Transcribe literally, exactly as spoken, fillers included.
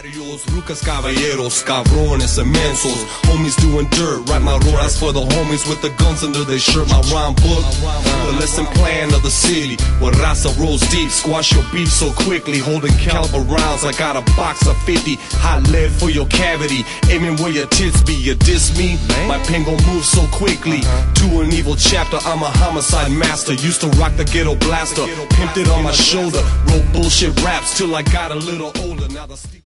Barrios, rucas, caballeros, cabrones, immensos. Homies doing dirt, write my roars for the homies with the guns under their shirt. My rhyme book, the lesson plan of the city, where raza rolls deep, squash your beef so quickly. Holding caliber rounds, I got a box of fifty. Hot lead for your cavity, aiming where your tits be. You diss me, my pen gon' move so quickly. To an evil chapter, I'm a homicide master. Used to rock the ghetto blaster, pimped it on my shoulder. Wrote bullshit raps till I got a little older. Now the